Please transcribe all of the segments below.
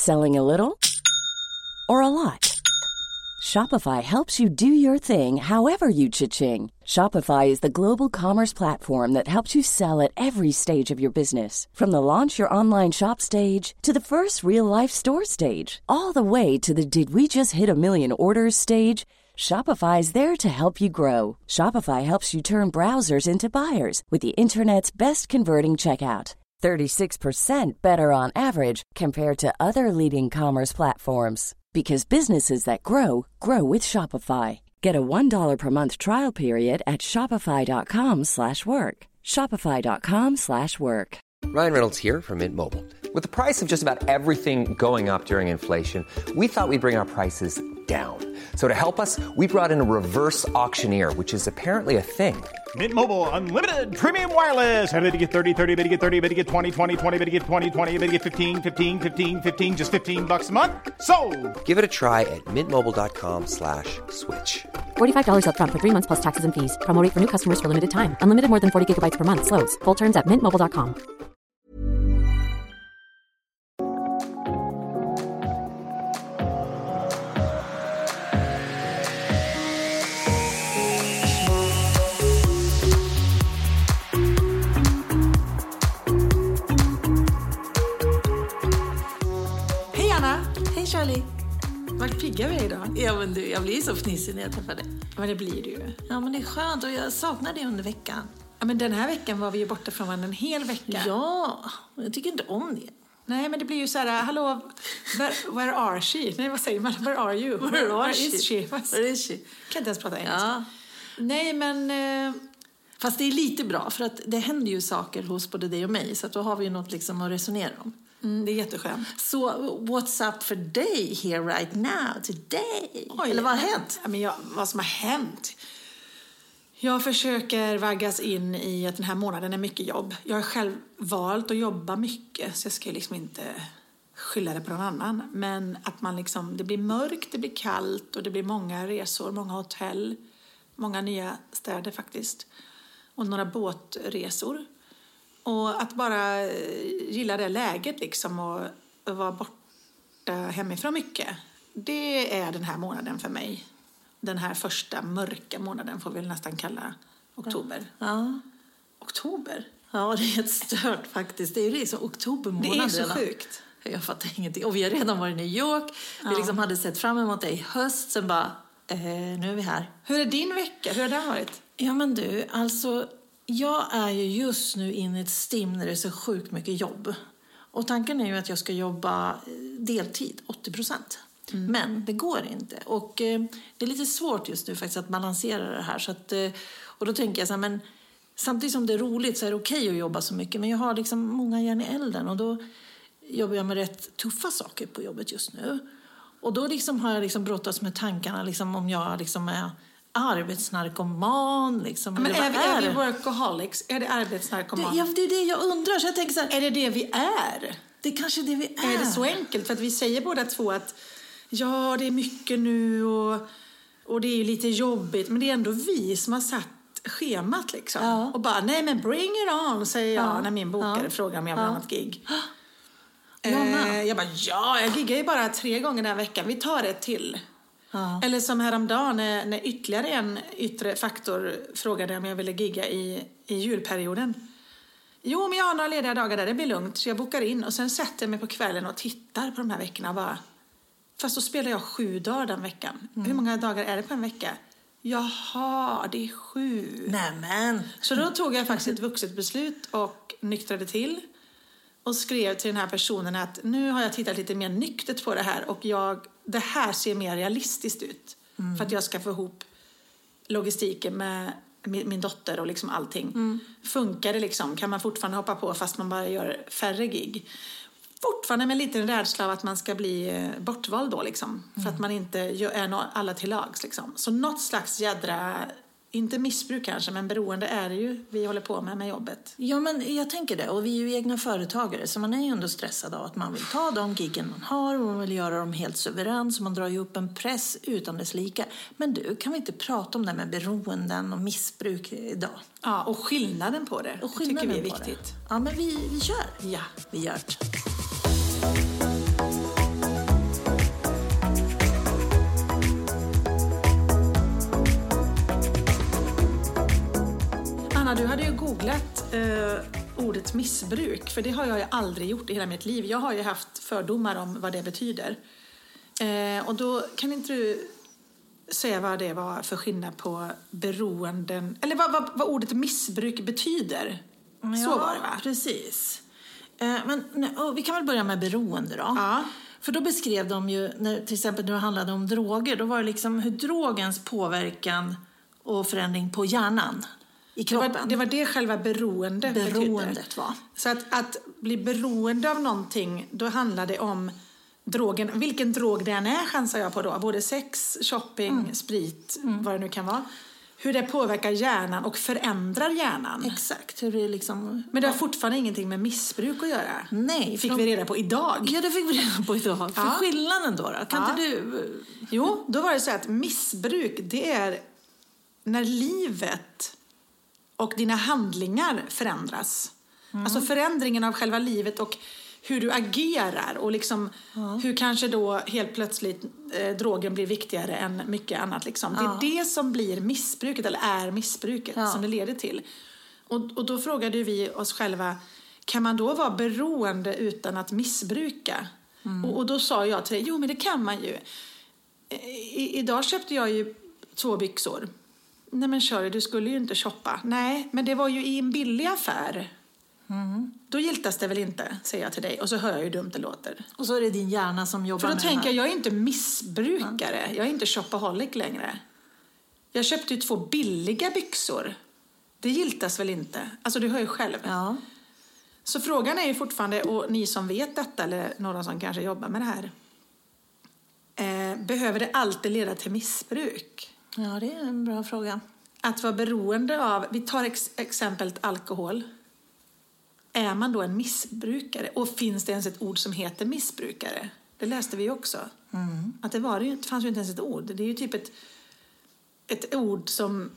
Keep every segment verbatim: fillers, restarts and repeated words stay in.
Selling a little or a lot? Shopify helps you do your thing however you cha-ching. Shopify is the global commerce platform that helps you sell at every stage of your business. From the launch your online shop stage to the first real-life store stage, all the way to the did we just hit a million orders stage. Shopify is there to help you grow. Shopify helps you turn browsers into buyers with the internet's best converting checkout. thirty-six percent better on average compared to other leading commerce platforms. Because businesses that grow, grow with Shopify. Get a one dollar per month trial period at shopify.com slash work. Shopify.com slash work. Ryan Reynolds here from Mint Mobile. With the price of just about everything going up during inflation, we thought we'd bring our prices down. So to help us, we brought in a reverse auctioneer, which is apparently a thing. Mint Mobile Unlimited Premium Wireless. How to get thirty, thirty, how to get thirty, how to get twenty, twenty, twenty, how to get twenty, twenty, how to get fifteen, fifteen, fifteen, fifteen, just fifteen bucks a month? Sold! Give it a try at mintmobile.com slash switch. forty-five dollars up front for three months plus taxes and fees. Promo rate for new customers for limited time. Unlimited more than forty gigabytes per month. Slows full terms at mint mobile dot com. Charlie. Vad pigga vi är idag. Ja, men du, jag blir så fnissig när jag träffar dig. Men det blir du ju. Ja, men det är skönt och jag saknar det under veckan. Ja, men den här veckan var vi ju borta från varandra en hel vecka. Ja, jag tycker inte om det. Nej, men det blir ju så här, hallå, where, where are she? Nej, vad säger man? Where are you? Where, where, where is she? she? Where is she? Kan inte ens prata engelska. Ja. Nej, men... Eh... Fast det är lite bra, för att det händer ju saker hos både dig och mig. Så att då har vi ju något liksom att resonera om. Mm, det är jätteskönt. Så what's up for day here right now, today? Oj, eller vad har hänt? Ja, men jag, vad som har hänt? Jag försöker vaggas in i att den här månaden är mycket jobb. Jag har själv valt att jobba mycket, så jag ska liksom inte skylla det på någon annan. Men att man liksom, det blir mörkt, det blir kallt och det blir många resor, många hotell. Många nya städer faktiskt. Och några båtresor. Och att bara gilla det läget liksom och vara borta hemifrån mycket. Det är den här månaden för mig. Den här första mörka månaden får vi nästan kalla oktober. Ja. Oktober? Ja, det är helt stört faktiskt. Det är ju liksom oktobermånaden. Det är så redan. Sjukt. Jag fattar ingenting. Och vi har redan varit i New York. Ja. Vi liksom hade sett fram emot det i höst. Sen bara, eh, nu är vi här. Hur är din vecka? Hur har den varit? Ja, men du, alltså... Jag är ju just nu inne i ett stim när det är så sjukt mycket jobb. Och tanken är ju att jag ska jobba deltid, åttio procent. Mm. Men det går inte. Och eh, det är lite svårt just nu faktiskt att balansera det här. Så att, eh, och då tänker jag så här, men samtidigt som det är roligt så är det okej att jobba så mycket. Men jag har liksom många järn i elden och då jobbar jag med rätt tuffa saker på jobbet just nu. Och då liksom har jag liksom brottats med tankarna liksom om jag liksom är... arbetsnarkoman liksom. Men är vi, är är vi workaholics? Är det arbetsnarkoman? Det, ja, det är det jag undrar. Så jag tänker så här, är det det vi är? Det är kanske det vi är. Är det så enkelt? För att vi säger båda två att ja, det är mycket nu och, och det är lite jobbigt. Men det är ändå vi som har satt schemat liksom. Ja. Och bara, nej men bring it on, säger jag ja. När min bokare ja. Frågar om jag vill ja. Ha något gig. Eh, jag bara, ja, jag giggar ju bara tre gånger den här veckan. Vi tar det till. Ja. Eller som häromdagen när, när ytterligare en yttre faktor frågade om jag ville gigga i, i julperioden. Jo, men jag har några lediga dagar där det blir lugnt. Så jag bokar in och sen sätter jag mig på kvällen och tittar på de här veckorna bara. Fast då spelar jag sju dagar den veckan. Mm. Hur många dagar är det på en vecka? Jaha, det är sju. Nämen. Så då tog jag faktiskt ett vuxet beslut och nyktrade till. Och skrev till den här personen att nu har jag tittat lite mer nyktert på det här. Och jag, det här ser mer realistiskt ut. Mm. För att jag ska få ihop logistiken med min, min dotter och liksom allting. Mm. Funkar det liksom? Kan man fortfarande hoppa på fast man bara gör färre gig? Fortfarande med lite en rädsla av att man ska bli bortvald då liksom. Mm. För att man inte är alla till lags liksom. Så något slags jädra... Inte missbruk kanske, men beroende är det ju vi håller på med med jobbet. Ja, men jag tänker det. Och vi är ju egna företagare, så man är ju ändå stressad av att man vill ta de giggen man har och man vill göra dem helt suveränt. Så man drar ju upp en press utan dess lika. Men du, kan vi inte prata om det med beroenden och missbruk idag? Ja, och skillnaden på det. Och skillnaden tycker vi är viktigt. Det. Ja, men vi, vi kör. Ja, vi gör det. Hanna, du hade ju googlat eh, ordet missbruk. För det har jag ju aldrig gjort i hela mitt liv. Jag har ju haft fördomar om vad det betyder. Eh, och då kan inte du säga vad det var för skillnad på beroenden. Eller vad, vad, vad ordet missbruk betyder. Ja, så var det, va? Precis. Eh, men oh, vi kan väl börja med beroende då. Ja. För då beskrev de ju, när, till exempel när det handlade om droger, då var det liksom hur drogens påverkan och förändring på hjärnan i kroppen. Det var det, var det själva beroende Beroendet betydde. var. Så att, att bli beroende av någonting, då handlar det om drogen. Vilken drog det än är, chansar jag på då. Både sex, shopping, mm. sprit, mm. vad det nu kan vara. Hur det påverkar hjärnan och förändrar hjärnan. Exakt. Hur det liksom, men det har fortfarande ingenting med missbruk att göra. Nej. Fick de, vi reda på idag. Ja, det fick vi reda på idag. Ja. För skillnaden då, då? Kan ja. inte du... Jo, då var det så att missbruk, det är när livet och dina handlingar förändras. Mm. Alltså förändringen av själva livet och hur du agerar. Och liksom ja. hur kanske då helt plötsligt eh, drogen blir viktigare än mycket annat. Liksom. Det är ja. det som blir missbruket, eller är missbruket ja. som det leder till. Och, och då frågade vi oss själva, kan man då vara beroende utan att missbruka? Mm. Och, och då sa jag till dig, jo men det kan man ju. I, idag köpte jag ju två byxor. Nej men Shirley, du skulle ju inte shoppa. Nej, men det var ju i en billig affär. Mm. Då giltas det väl inte, säger jag till dig. Och så hör jag ju dumt det låter. Och så är det din hjärna som jobbar med det här. För då tänker jag, jag är inte missbrukare. Mm. Jag är inte shopaholic längre. Jag köpte ju två billiga byxor. Det giltas väl inte? Alltså du hör ju själv. Ja. Så frågan är ju fortfarande, och ni som vet detta, eller några som kanske jobbar med det här. Eh, behöver det alltid leda till missbruk? Ja, det är en bra fråga. Att vara beroende av, vi tar ex- exemplet alkohol. Är man då en missbrukare? Och finns det ens ett ord som heter missbrukare? Det läste vi ju också. Mm. Att det, var, det fanns ju inte ens ett ord. Det är ju typ ett, ett ord som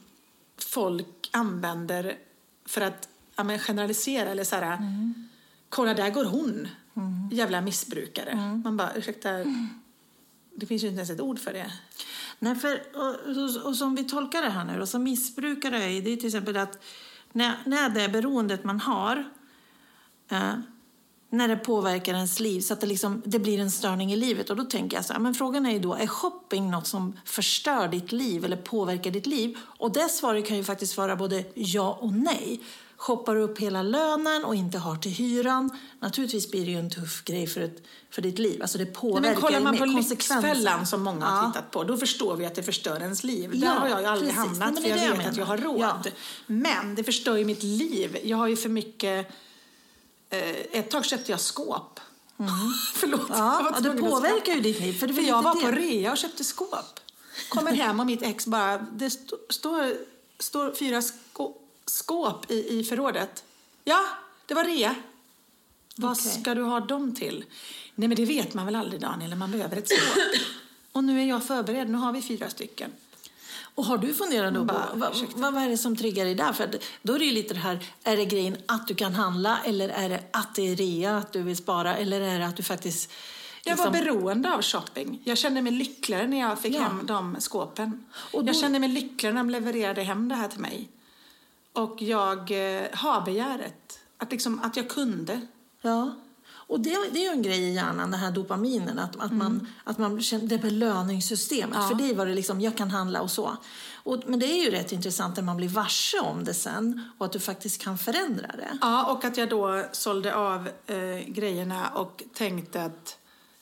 folk använder för att ja, men generalisera. Eller så här, mm. kolla där går hon. Mm. Jävla missbrukare. Mm. Man bara, ursäkta, mm. det finns ju inte ens ett ord för det. Nej, för, och, och, och som vi tolkar det här nu, och som missbrukare är det är till exempel att när, när det är beroendet man har, eh, när det påverkar ens liv så att det, liksom, det blir en störning i livet. Och då tänker jag så här, men frågan är ju då, är shopping något som förstör ditt liv eller påverkar ditt liv? Och det svaret kan ju faktiskt vara både ja och nej. Shoppar du upp hela lönen och inte har till hyran, naturligtvis blir det ju en tuff grej för, ett, för ditt liv. Alltså det påverkar. Nej, men kollar man på Lyxfällan som många har ja. tittat på, då förstår vi att det förstör ens liv. Ja, där har jag ju aldrig precis. hamnat. Nej, för jag, jag vet jag att jag har råd. Ja. Men det förstör ju mitt liv. Jag har ju för mycket... Eh, ett tag köpte jag skåp. Mm. Förlåt. Ja, ja, det påverkar ju ditt liv. För, för jag var det. på rea och köpte skåp. Kommer hem och mitt ex bara... Det st- står, står fyra skåp. skåp i, i förrådet. Ja, det var rea. Vad okay. ska du ha dem till? Nej, men det vet man väl aldrig, Daniel, när man behöver ett skåp. Och nu är jag förberedd. Nu har vi fyra stycken. Och har du funderat då på vad, vad, vad är det som triggar dig där? För då är det ju lite det här, är det grejen att du kan handla, eller är det att det är rea, att du vill spara, eller är det att du faktiskt... Jag var liksom... beroende av shopping. Jag kände mig lyckligare när jag fick ja. hem de skåpen. Och då... Jag kände mig lyckligare när de levererade hem det här till mig. Och jag eh, har begäret. Att, liksom, att jag kunde. Ja. Och det, det är ju en grej i hjärnan, den här dopaminen. Att, att, mm. man, att man känner det belöningssystemet. Ja. För det var det liksom, jag kan handla och så. Och, men det är ju rätt intressant när man blir varse om det sen. Och att du faktiskt kan förändra det. Ja, och att jag då sålde av eh, grejerna och tänkte att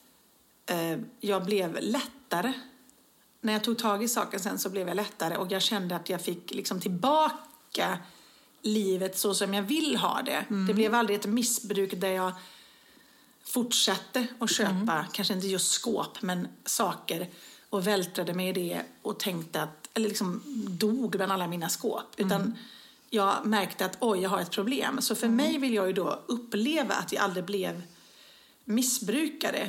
eh, jag blev lättare. När jag tog tag i saken sen så blev jag lättare. Och jag kände att jag fick liksom tillbaka livet så som jag vill ha det. Mm. Det blev aldrig ett missbruk där jag fortsatte att köpa, mm. kanske inte just skåp, men saker och vältrade mig i det och tänkte att, eller liksom dog bland alla mina skåp. Mm. Utan jag märkte att oj, jag har ett problem. Så för mm. mig vill jag ju då uppleva att jag aldrig blev missbrukare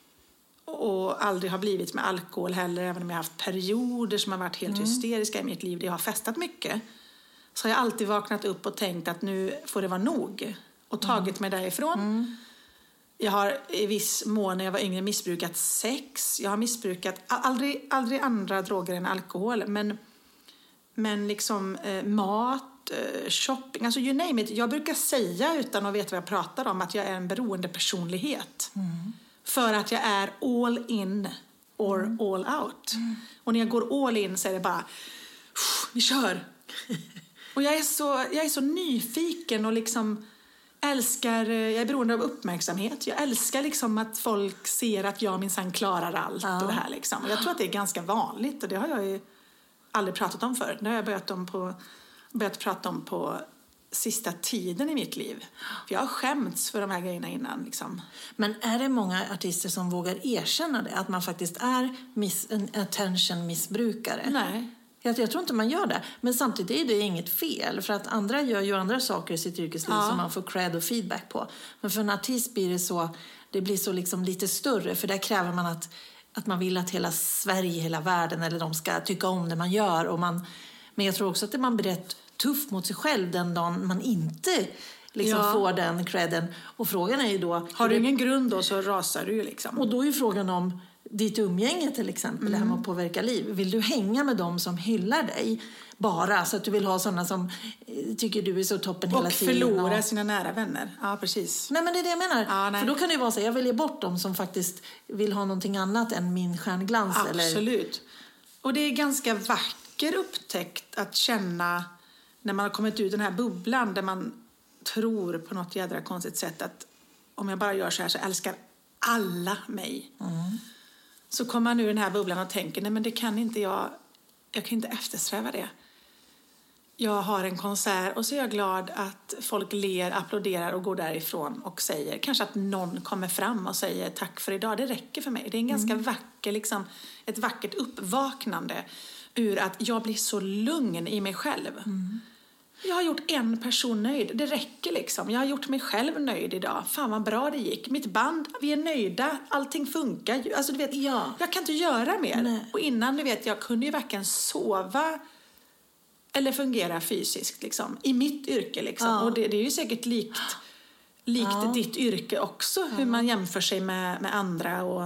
och aldrig har blivit med alkohol heller, även om jag har haft perioder som har varit helt mm. hysteriska i mitt liv där jag har festat mycket. Så har jag alltid vaknat upp och tänkt att nu får det vara nog och tagit mig därifrån. Mm. Jag har i viss mån när jag var yngre missbrukat sex. Jag har missbrukat aldrig, aldrig andra droger än alkohol. Men, men liksom eh, mat mat, eh, shopping, alltså you name it. Jag brukar säga utan att veta vad jag pratar om att jag är en beroende personlighet. Mm. För att jag är all in or mm. all out. Mm. Och när jag går all in så är det bara, vi kör. Och jag är så, jag är så nyfiken och liksom älskar, jag är beroende av uppmärksamhet. Jag älskar liksom att folk ser att jag minsann klarar allt ja. och det här liksom. Och jag tror att det är ganska vanligt och det har jag ju aldrig pratat om förr. Det har jag börjat, om på, börjat prata om på sista tiden i mitt liv. För jag har skämts för de här grejerna innan liksom. Men är det många artister som vågar erkänna det? Att man faktiskt är miss, en attention-missbrukare? Nej. Jag, jag tror inte man gör det. Men samtidigt är det inget fel. För att andra gör ju andra saker i sitt yrkesliv ja. som man får cred och feedback på. Men för en artist blir det så, det blir så liksom lite större. För där kräver man att, att man vill att hela Sverige, hela världen eller de ska tycka om det man gör. Och man, men jag tror också att man blir rätt tuff mot sig själv den dagen man inte liksom ja. får den credden. Och frågan är ju då... Har du ingen grund då så rasar du ju liksom. Och då är ju frågan om ditt umgänge till exempel, mm. det här med att påverka liv. Vill du hänga med dem som hyllar dig bara så att du vill ha sådana som tycker du är så toppen och hela tiden? Och förlora sina nära vänner. Ja, precis. Nej, men det är det jag menar. Ja, för då kan det ju vara så att jag väljer bort dem som faktiskt vill ha någonting annat än min stjärnglans. Absolut. Eller... Och det är ganska vacker upptäckt att känna när man har kommit ut den här bubblan där man tror på något jädra konstigt sätt att om jag bara gör så här så älskar alla mig. Mm. Så kommer man ur den här bubblan och tänker, nej men det kan inte jag, jag kan inte eftersträva det. Jag har en konsert och så är jag glad att folk ler, applåderar och går därifrån och säger, kanske att någon kommer fram och säger tack för idag, det räcker för mig. Det är en ganska mm. vacker, liksom, ett vackert uppvaknande ur att jag blir så lugn i mig själv. Mm. Jag har gjort en person nöjd. Det räcker liksom. Jag har gjort mig själv nöjd idag. Fan vad bra det gick. Mitt band, vi är nöjda. Allting funkar. Alltså du vet, ja. jag kan inte göra mer. Nej. Och innan du vet, jag kunde ju varken sova eller fungera fysiskt liksom. I mitt yrke liksom. Ja. Och det, det är ju säkert likt, likt ja. ditt yrke också. Ja. Hur man jämför sig med, med andra och,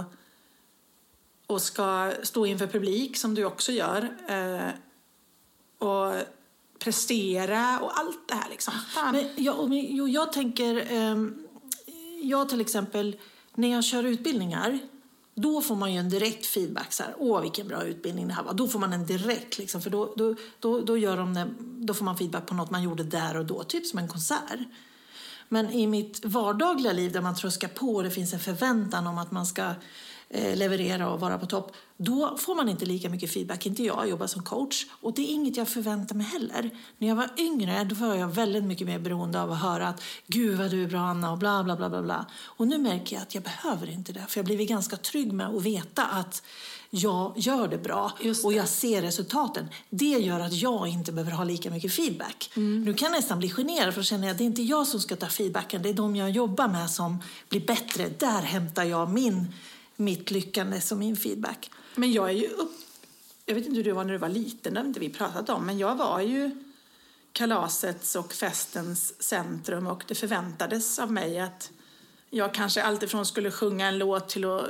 och ska stå inför publik som du också gör. Eh, och prestera och allt det här liksom. Men jag, jo, jag tänker um, jag till exempel när jag kör utbildningar då får man ju en direkt feedback så här, åh vilken bra utbildning det här var. Då får man en direkt liksom, för då, då, då, då, gör de det, då får man feedback på något man gjorde där och då, typ som en konsert. Men i mitt vardagliga liv där man tröskar på och det finns en förväntan om att man ska eh, leverera och vara på topp, då får man inte lika mycket feedback. Inte jag, jag jobbar som coach och det är inget jag förväntar mig heller. När jag var yngre då var jag väldigt mycket mer beroende av att höra att gud vad du är bra Anna och bla bla bla bla bla. Och nu märker jag att jag behöver inte det, för jag blir ganska trygg med att veta att jag gör det bra det. Och jag ser resultaten. Det gör att jag inte behöver ha lika mycket feedback. Mm. Nu kan jag nästan bli generad för att känna att det är inte jag som ska ta feedbacken, det är de jag jobbar med som blir bättre. Där hämtar jag min, mitt lyckande som min feedback. Men jag är ju upp... Jag vet inte hur du var när du var liten, det har inte vi pratat om. Men jag var ju kalasets och festens centrum och det förväntades av mig att jag kanske alltifrån skulle sjunga en låt till att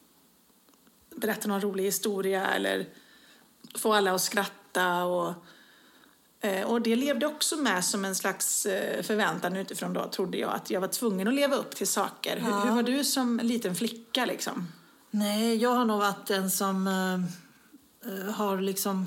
berätta någon rolig historia eller få alla att skratta. Och, och det levde också med som en slags förväntan utifrån då, trodde jag. Att jag var tvungen att leva upp till saker. Ja. Hur, hur var du som liten flicka liksom? Nej, jag har nog varit en som uh, har liksom...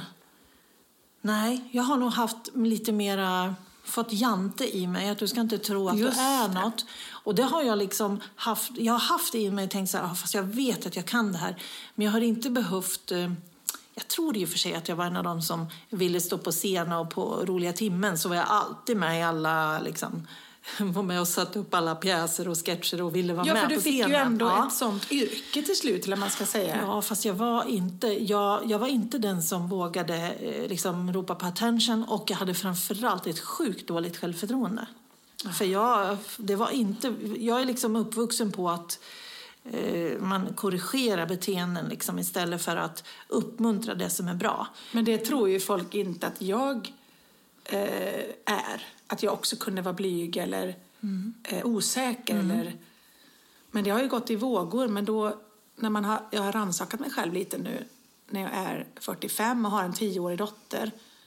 Nej, jag har nog haft lite mera... Fått jante i mig. Att du ska inte tro att Just du är det. något. Och det har jag liksom haft... Jag har haft det i mig och tänkt så här, fast jag vet att jag kan det här. Men jag har inte behövt... Uh, jag tror i och för sig att jag var en av dem som ville stå på scen och på roliga timmen. Så var jag alltid med i alla... Liksom, var med och satt upp alla pjäser och sketcher och ville vara ja, med på scenen. Ja, för du fick scenen. ju ändå ja. ett sånt yrke till slut, eller man ska säga. Ja, fast jag var inte, jag, jag var inte den som vågade eh, liksom ropa på attention, och jag hade framförallt ett sjukt dåligt självförtroende. Ja. För jag, det var inte, jag är liksom uppvuxen på att eh, man korrigerar beteenden liksom, istället för att uppmuntra det som är bra. Men det tror ju folk inte att jag eh, är. Att jag också kunde vara blyg eller mm. eh, osäker. Mm. Eller... Men det har ju gått i vågor. Men då, när man har, jag har rannsakat mig själv lite nu. När jag är fyrtiofem och har en tioårig dotter.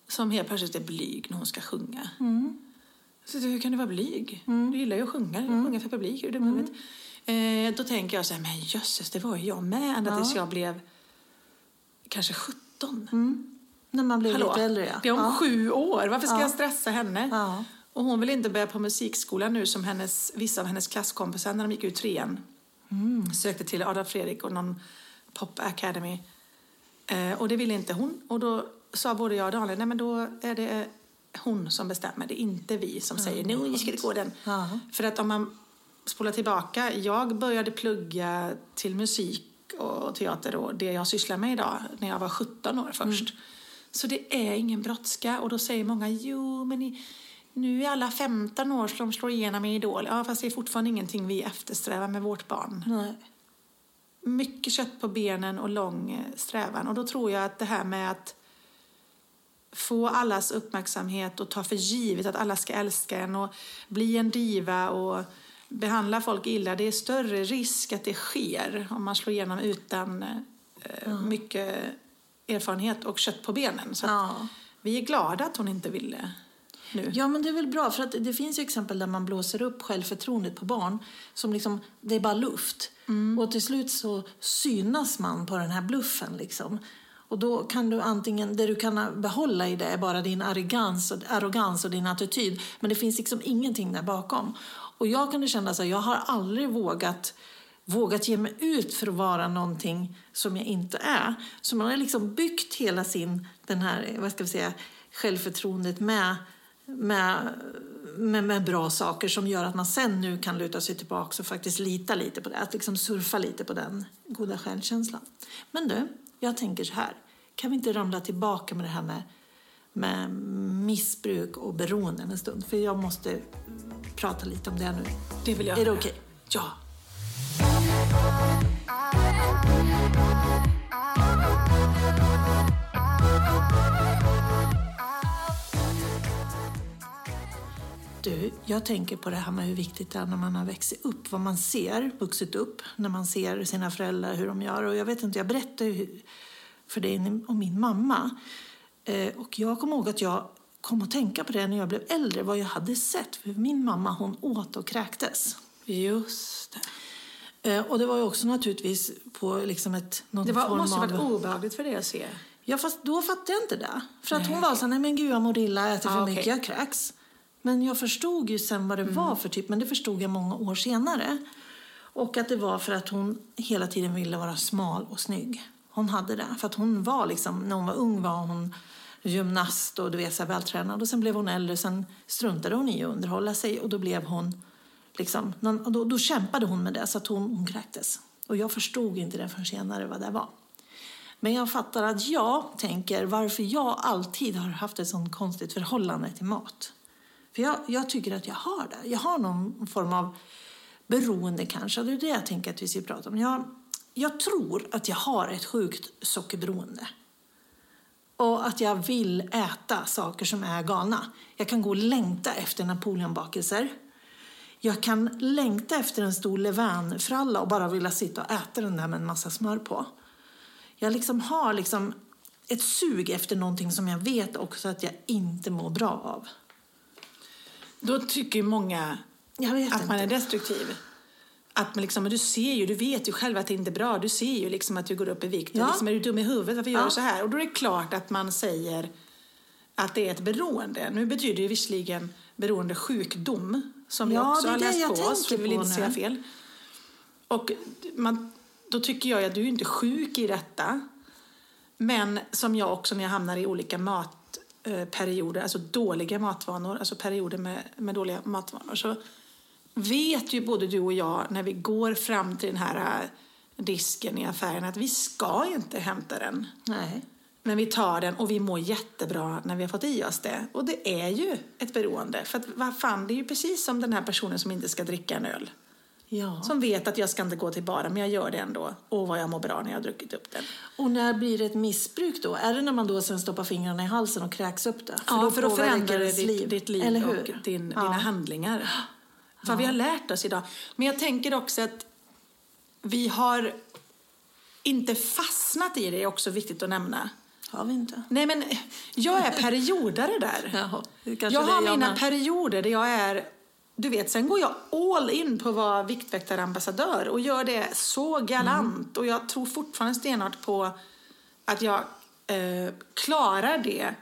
som helt plötsligt är blyg när hon ska sjunga. Mm. Så hur kan du vara blyg? Mm. Du gillar ju att sjunga, mm. sjunga för publik. Är det mm. eh, då tänker jag så här, men jösses, det var ju jag med ända ja. tills jag blev kanske sjutton. Mm. När man blir Hallå, lite äldre, ja. Det är om ja. sju år. Varför ska ja. jag stressa henne? Ja. Och hon vill inte börja på musikskolan nu som hennes, vissa av hennes klasskompisar när de gick ut trean. Mm. Sökte till Adolf Fredrik och någon pop academy. Eh, och det ville inte hon. Och då sa både jag och Daniel, nej men då är det hon som bestämmer. Det är inte vi som mm. säger, nu ska det gå den. Mm. För att om man spolar tillbaka, jag började plugga till musik och teater och det jag sysslar med idag när jag var sjutton år först. Mm. Så det är ingen brådska. Och då säger många, jo men i, nu är alla femton år som slår igenom i Idol. Ja, fast det är fortfarande ingenting vi eftersträvar med vårt barn. Nej. Mycket kött på benen och lång strävan. Och då tror jag att det här med att få allas uppmärksamhet och ta för givet att alla ska älska en och bli en diva och behandla folk illa, det är större risk att det sker om man slår igenom utan eh, mm. mycket erfarenhet och kött på benen. Så ja. att vi är glada att hon inte ville nu. Ja, men det är väl bra, för att det finns ju exempel där man blåser upp självförtroendet på barn som liksom, det är bara luft. Mm. Och till slut så synas man på den här bluffen liksom. Och då kan du antingen, det du kan behålla i det är bara din arrogans och, arrogans och din attityd. Men det finns liksom ingenting där bakom. Och jag kan känna så här, jag har aldrig vågat, vågat ge mig ut för att vara någonting som jag inte är. Så man har liksom byggt hela sin, den här, vad ska vi säga, självförtroendet med, med, med, med bra saker som gör att man sen nu kan luta sig tillbaka och faktiskt lita lite på det. Att liksom surfa lite på den goda självkänslan. Men du, jag tänker så här. Kan vi inte ramla tillbaka med det här med, med missbruk och beroende en stund? För jag måste prata lite om det nu. Det vill jag. Är det okej? Okay? Ja. Du, jag tänker på det här med hur viktigt det är när man har växt upp. Vad man ser, vuxit upp. När man ser sina föräldrar, hur de gör. Och jag vet inte, jag berättade ju för dig om min mamma. Eh, och jag kommer ihåg att jag kom att tänka på det när jag blev äldre. Vad jag hade sett. För min mamma, hon åt och kräktes. Just det. Eh, och det var ju också naturligtvis på liksom ett... Någon det var, form måste av... varit obehagligt för det att se. Ja, fast då fattade jag inte det. För att hon var så nej men gud jag mår illa, jag äter för ah, mycket, okay. jag kräks. Men jag förstod ju sen vad det mm. var för typ. Men det förstod jag många år senare. Och att det var för att hon hela tiden ville vara smal och snygg. Hon hade det. För att hon var liksom, när hon var ung var hon gymnast och du vet så här vältränad. Och sen blev hon äldre, sen struntade hon i att underhålla sig. Och då blev hon liksom, och då, då kämpade hon med det så att hon, hon kräktes. Och jag förstod inte det förrän senare vad det var. Men jag fattar att jag tänker varför jag alltid har haft ett sånt konstigt förhållande till mat. För jag, jag tycker att jag har det. Jag har någon form av beroende kanske. Det är det jag tänker att vi ska prata om. Jag, jag tror att jag har ett sjukt sockerberoende. Och att jag vill äta saker som är galna. Jag kan gå och längta efter napoleonbakelser. Jag kan längta efter en stor levainfralla och bara vilja sitta och äta den där med en massa smör på. Jag liksom har liksom ett sug efter någonting som jag vet också att jag inte mår bra av. Då tycker många att inte. man är destruktiv. Att man liksom, du ser ju, du vet ju själv att det inte är bra. Du ser ju liksom att du går upp i vikt. Ja. Och liksom är du dum i huvudet, varför gör ja. du så här? Och då är det klart att man säger att det är ett beroende. Nu betyder det visserligen beroende sjukdom. Som vi ja, också har läst på oss. Vi vill inte säga fel. Och man, då tycker jag att du är inte sjuk i detta. Men som jag också när jag hamnar i olika matperioder, alltså dåliga matvanor, alltså perioder med, med dåliga matvanor, så vet ju både du och jag när vi går fram till den här disken i affären att vi ska inte hämta den. Nej. Men vi tar den och vi mår jättebra när vi har fått i oss det. Och det är ju ett beroende. För att vad fan, det är ju precis som den här personen som inte ska dricka en öl. Ja. Som vet att jag ska inte gå till baren, men jag gör det ändå. Och vad jag mår bra när jag har druckit upp den. Och när blir det ett missbruk då? Är det när man då sen stoppar fingrarna i halsen och kräks upp det? För ja, då för då förändrar det ditt liv, ditt liv eller hur? Och din, ja. dina handlingar. Vad ja. vi har lärt oss idag. Men jag tänker också att vi har inte fastnat i det, är också viktigt att nämna. Har vi inte? Nej, men jag är periodare där. Jaha, jag har jag mina med. perioder där jag är... Du vet, sen går jag all in på att vara viktväktarambassadör och gör det så galant. Mm. Och jag tror fortfarande stenhårt på att jag eh, klarar det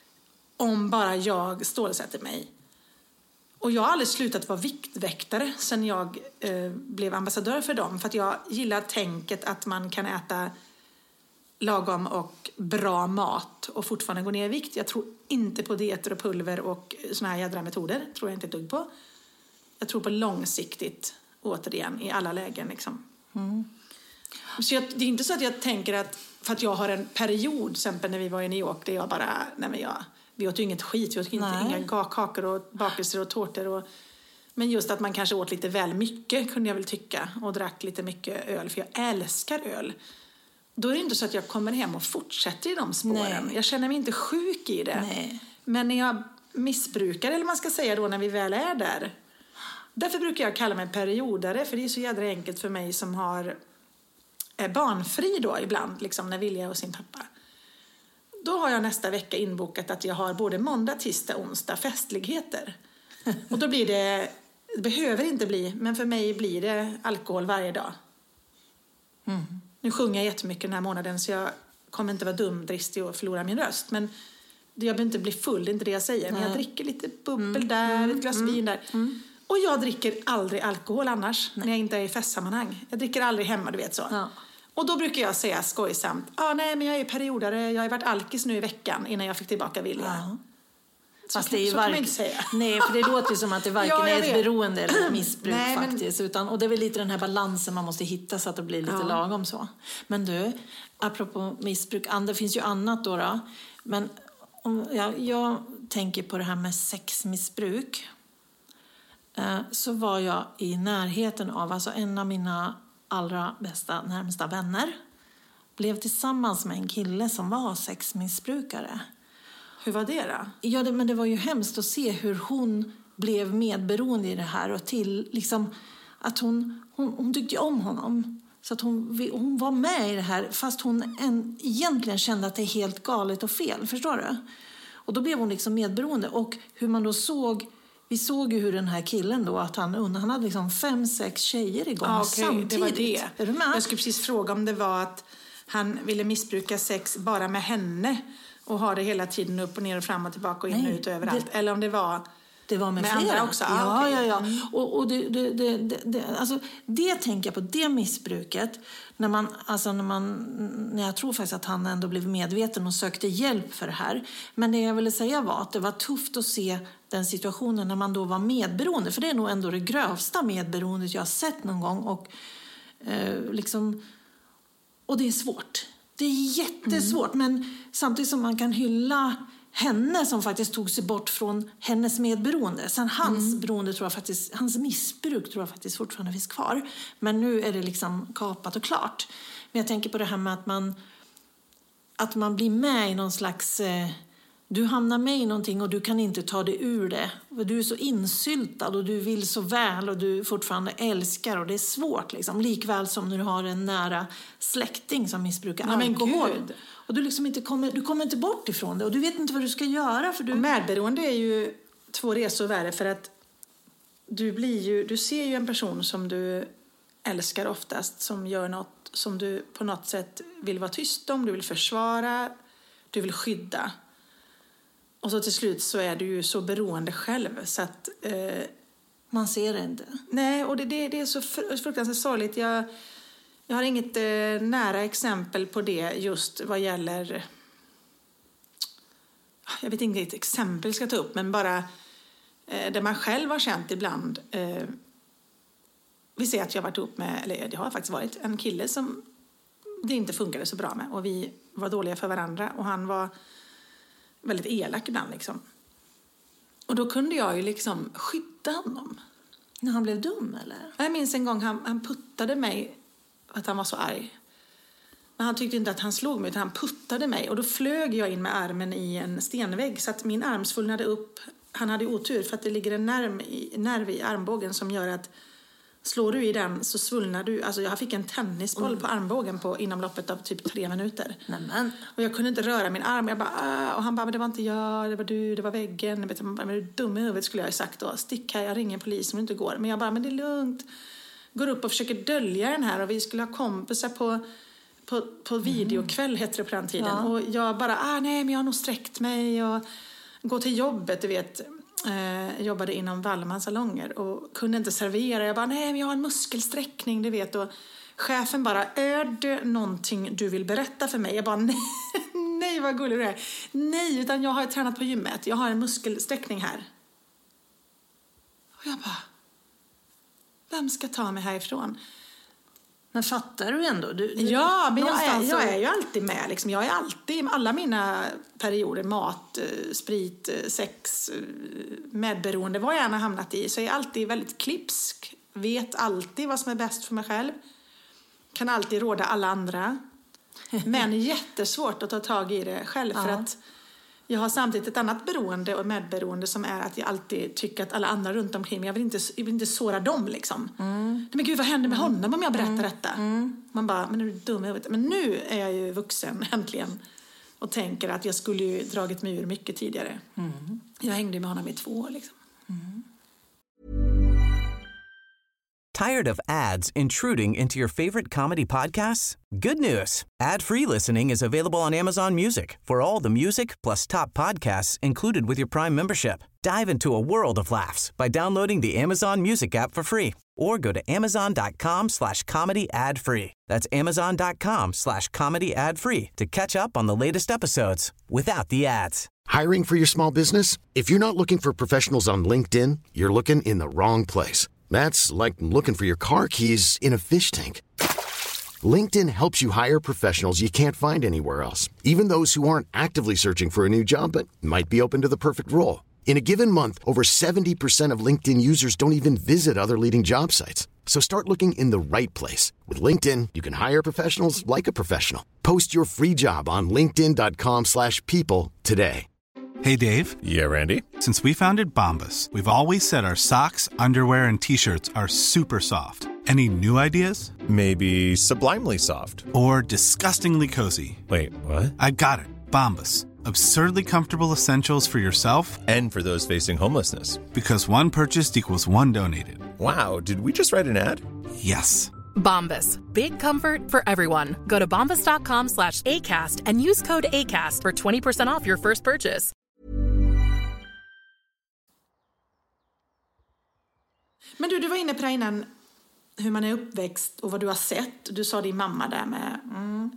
om bara jag stålsätter mig. Och jag har aldrig slutat vara viktväktare sen jag eh, blev ambassadör för dem. För att jag gillar tänket att man kan äta lagom och bra mat och fortfarande gå ner i vikt. Jag tror inte på dieter och pulver och såna här jädra metoder. Tror jag inte ett dugg på. Jag tror på långsiktigt, återigen, i alla lägen. Liksom. Mm. Så jag, det är inte så att jag tänker att, för att jag har en period, till exempel när vi var i New York, där jag bara, nej men jag, vi åt ju inget skit, vi åt inte, inga kakor och bakelser och tårtor. Och, men just att man kanske åt lite väl mycket, kunde jag väl tycka, och drack lite mycket öl, för jag älskar öl. Då är det inte så att jag kommer hem och fortsätter i de spåren. Nej. Jag känner mig inte sjuk i det. Nej. Men när jag missbrukar, eller man ska säga då när vi väl är där. Därför brukar jag kalla mig periodare, för det är så jädra enkelt för mig som har är barnfri då ibland, liksom när Vilja och sin pappa. Då har jag nästa vecka inbokat att jag har både måndag, tisdag, onsdag festligheter. Och då blir det, det behöver inte bli, men för mig blir det alkohol varje dag. Mm. Nu sjunger jag jättemycket den här månaden, så jag kommer inte vara dum, dristig och förlora min röst. Men jag behöver inte bli full, det är inte det jag säger. Men jag dricker lite bubbel mm. där, mm. ett glas mm. vin där. Mm. Och jag dricker aldrig alkohol annars, nej. När jag inte är i festsammanhang. Jag dricker aldrig hemma, du vet så. Ja. Och då brukar jag säga skojsamt, ah, nej men jag är periodare, jag har varit alkis nu i veckan innan jag fick tillbaka Vilja. Ja. Så, Fast det är så vark... kan man inte säga. Nej, för det låter ju som att det varken ja, är ett beroende eller ett missbruk nej, faktiskt. Men... Utan, och det är väl lite den här balansen man måste hitta så att det blir lite ja. lagom så. Men du, apropå missbruk, det finns ju annat då. då men om, ja, jag tänker på det här med sexmissbruk. Eh, så var jag i närheten av, alltså en av mina allra bästa, närmsta vänner blev tillsammans med en kille som var sexmissbrukare. Hur var det då? Ja, det, men det var ju hemskt att se hur hon blev medberoende i det här. Och till liksom att hon, hon, hon tyckte om honom. Så att hon, hon var med i det här fast hon en, egentligen kände att det är helt galet och fel. Förstår du? Och då blev hon liksom medberoende. Och hur man då såg... Vi såg ju hur den här killen då, att han, han hade liksom fem, sex tjejer igång ah, okay. samtidigt. Det var det. Är du med? Jag skulle precis fråga om det var att han ville missbruka sex bara med henne och ha det hela tiden upp och ner och fram och tillbaka och in Nej, och ut och överallt. Det, Eller om det var... Det var med, med flera också. Ja, ah, okay. ja, ja. Mm. Och, och det, det, det, det, det, alltså, det tänker jag på, det missbruket. När, man, alltså, när, man, när jag tror faktiskt att han ändå blev medveten och sökte hjälp för det här. Men det jag ville säga var att det var tufft att se den situationen när man då var medberoende. För det är nog ändå det grövsta medberoendet jag har sett någon gång. Och, eh, liksom, och det är svårt. Det är jättesvårt. Mm. Men samtidigt som man kan hylla... henne som faktiskt tog sig bort från hennes medberoende. Sen hans mm. beroende tror jag faktiskt, hans missbruk tror jag faktiskt fortfarande finns kvar. Men nu är det liksom kapat och klart. Men jag tänker på det här med att man, att man blir med i någon slags... Eh, du hamnar med i någonting och du kan inte ta dig ur det. Du är så insyltad och du vill så väl och du fortfarande älskar. Och det är svårt liksom. Likväl som när du har en nära släkting som missbrukar Nej, alkohol. Men Gud. Och du, liksom inte kommer, du kommer inte bort ifrån det. Och du vet inte vad du ska göra. För du... Och medberoende är ju två resor värre. För att du, blir ju, du ser ju en person som du älskar oftast. Som gör något som du på något sätt vill vara tyst om. Du vill försvara. Du vill skydda. Och så till slut så är du ju så beroende själv. Så att... Eh... Man ser det inte. Nej, och det, det, det är så fruktansvärt sorgligt. Jag... Jag har inget eh, nära exempel på det just vad gäller... Jag vet inte vilket exempel jag ska ta upp, men bara eh, det man själv har känt ibland. Eh, vi ser att jag har varit ihop med, eller det har faktiskt varit en kille som det inte funkade så bra med. Och vi var dåliga för varandra och han var väldigt elak ibland liksom. Och då kunde jag ju liksom skydda honom. När han blev dum eller? Jag minns en gång han, han puttade mig... att han var så arg. Men han tyckte inte att han slog mig utan han puttade mig. Och då flög jag in med armen i en stenvägg så att min arm svullnade upp. Han hade otur för att det ligger en nerv i, nerv i armbågen som gör att Slår du i den så svullnar du. Alltså jag fick en tennisboll mm. på armbågen på, inom loppet av typ tre minuter. Nämen. Och jag kunde inte röra min arm. Jag bara, och han bara, men det var inte jag, det var du, det var väggen. Jag vet, man bara, men du är dum i huvudet skulle jag ha sagt då. Stick här, jag ringer polis om det inte går. Men jag bara, men det är lugnt. Går upp och försöker dölja den här. Och vi skulle ha kompisar på, på, på videokväll, mm. hette det på den tiden. Ja. Och jag bara, ah nej men jag har nog sträckt mig. Och gå till jobbet, du vet. Jag jobbade inom Wallmans salonger och kunde inte servera. Jag bara, nej men jag har en muskelsträckning, du vet. Och chefen bara, är det någonting du vill berätta för mig? Jag bara, nej, nej vad gullig du är. Nej, utan jag har tränat på gymmet. Jag har en muskelsträckning här. Och jag bara, vem ska ta mig härifrån? Men fattar du ändå? Du, du, ja, men jag är, jag är ju alltid med. Liksom. Jag är alltid med alla mina perioder. Mat, sprit, sex, medberoende. Vad jag än har hamnat i. Så jag är alltid väldigt klipsk. Vet alltid vad som är bäst för mig själv. Kan alltid råda alla andra. Men jättesvårt att ta tag i det själv. Ja. För att jag har samtidigt ett annat beroende och medberoende som är att jag alltid tycker att alla andra runt omkring mig, jag vill inte, jag vill inte såra dem liksom. Mm. Men gud, vad händer med honom om jag berättar mm. detta? Mm. Man bara, men nu är du dum. Men nu är jag ju vuxen äntligen och tänker att jag skulle ju dragit mig ur mycket tidigare. Mm. Jag hängde med honom i två år liksom. Mm. Tired of ads intruding into your favorite comedy podcasts? Good news. Ad-free listening is available on Amazon Music for all the music plus top podcasts included with your Prime membership. Dive into a world of laughs by downloading the Amazon Music app for free or go to amazon.com slash comedy ad free. That's amazon.com slash comedy ad free to catch up on the latest episodes without the ads. Hiring for your small business? If you're not looking for professionals on LinkedIn, you're looking in the wrong place. That's like looking for your car keys in a fish tank. LinkedIn helps you hire professionals you can't find anywhere else, even those who aren't actively searching for a new job but might be open to the perfect role. In a given month, over seventy percent of LinkedIn users don't even visit other leading job sites. So start looking in the right place. With LinkedIn, you can hire professionals like a professional. Post your free job on linkedin.com slash people today. Hey, Dave. Yeah, Randy. Since we founded Bombas, we've always said our socks, underwear, and T-shirts are super soft. Any new ideas? Maybe sublimely soft. Or disgustingly cozy. Wait, what? I got it. Bombas. Absurdly comfortable essentials for yourself and for those facing homelessness. Because one purchased equals one donated. Wow, did we just write an ad? Yes. Bombas. Big comfort for everyone. Go to bombas.com slash ACAST and use code ACAST for twenty percent off your first purchase. Men du, du var inne på det innan hur man är uppväxt och vad du har sett. Du sa din mamma där med. Mm.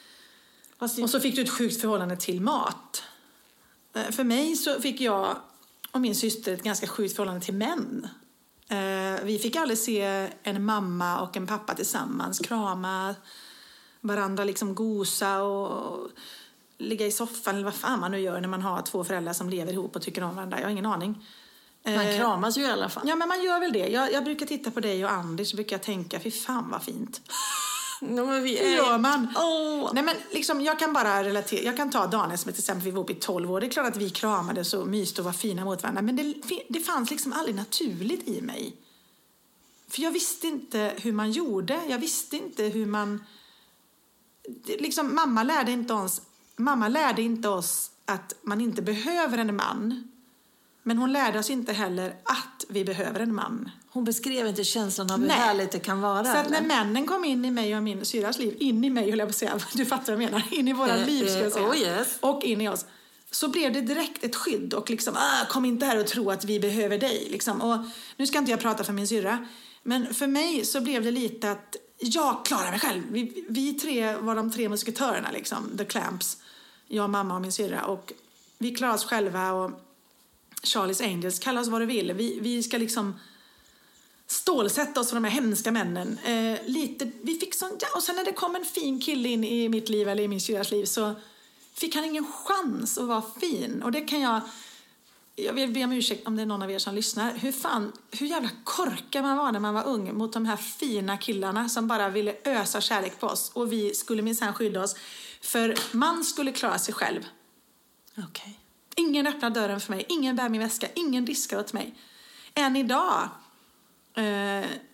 Och så fick du ett sjukt förhållande till mat. För mig så fick jag och min syster ett ganska sjukt förhållande till män. Vi fick aldrig se en mamma och en pappa tillsammans krama varandra, liksom gosa och ligga i soffan eller vad fan man nu gör när man har två föräldrar som lever ihop och tycker om varandra. Jag har ingen aning. Man kramas ju i alla fall. Ja, men man gör väl det. Jag, jag brukar titta på dig och Anders och brukar jag tänka, fy fan vad fint. No, men vi är... gör man. Oh. Nej, men liksom, jag kan bara relatera. Jag kan ta Daniel som ett exempel. Vi var uppe i tolv år. Det är klart att vi kramades och myste och var fina mot varandra. Men det, det fanns liksom aldrig naturligt i mig. För jag visste inte hur man gjorde. Jag visste inte hur man... Det, liksom, mamma lärde inte oss... Mamma lärde inte oss att man inte behöver en man. Men hon lärde oss inte heller att vi behöver en man. Hon beskrev inte känslan av hur härligt det kan vara. Så att när männen kom in i mig och min syrras liv, in i mig, höll jag på att säga, du fattar vad jag menar, in i våra uh, liv ska jag säga, oh yes. och in i oss, så blev det direkt ett skydd och liksom, ah, kom inte här och tro att vi behöver dig. Liksom. Och nu ska inte jag prata för min syrra, men för mig så blev det lite att jag klarar mig själv. Vi, vi tre var de tre musketörerna, liksom, The Clamps, jag, mamma och min syrra, och vi klarar oss själva och Charlie's Angels, kalla oss vad du vill. Vi, vi ska liksom stålsätta oss för de här hemska männen. Eh, lite, vi fick sån, ja, och sen när det kom en fin kille in i mitt liv eller i min syrras liv så fick han ingen chans att vara fin. Och det kan jag, jag vill be om ursäkt om det är någon av er som lyssnar. Hur fan, hur jävla korkad man var när man var ung mot de här fina killarna som bara ville ösa kärlek på oss. Och vi skulle minsann skydda oss. För man skulle klara sig själv. Okej. Okay. Ingen öppnar dörren för mig. Ingen bär min väska. Ingen diskar åt mig. Än idag. Eh,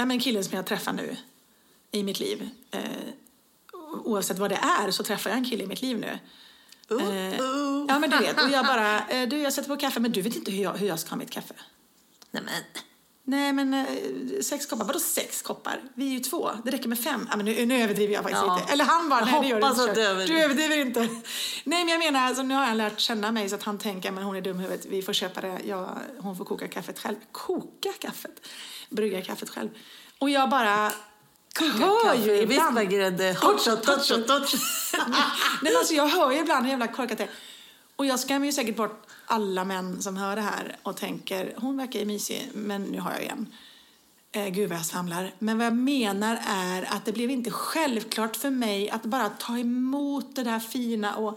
ja, men killen som jag träffar nu i mitt liv. Eh, oavsett vad det är så träffar jag en kille i mitt liv nu. Uh, eh, uh. Ja, men du vet. Och jag bara, eh, du, jag sätter på kaffe, men du vet inte hur jag, hur jag ska ha mitt kaffe. Nej, men... Nej, men eh, sex koppar. Vadå sex koppar? Vi är ju två. Det räcker med fem. Ja, men nu, nu överdriver jag faktiskt ja. lite. Eller han var, jag nej det gör du inte. Du överdriver. Du överdriver inte. Nej, men jag menar, alltså, nu har han lärt känna mig så att han tänker, men hon är dum i huvudet. Vi får köpa det. Jag, hon får koka kaffet själv. Koka kaffet? Brygga kaffet själv. Och jag bara... Hör ju ibland. Visst grädde. Touch, touch, touch. Nej, alltså jag hör ju ibland hur jävla korkat det är. Och jag skrämmer ju säkert bort alla män som hör det här och tänker, hon verkar ju mysig, men nu har jag igen. Eh, gud vad jag samlar. Men vad jag menar är att det blev inte självklart för mig att bara ta emot det där fina och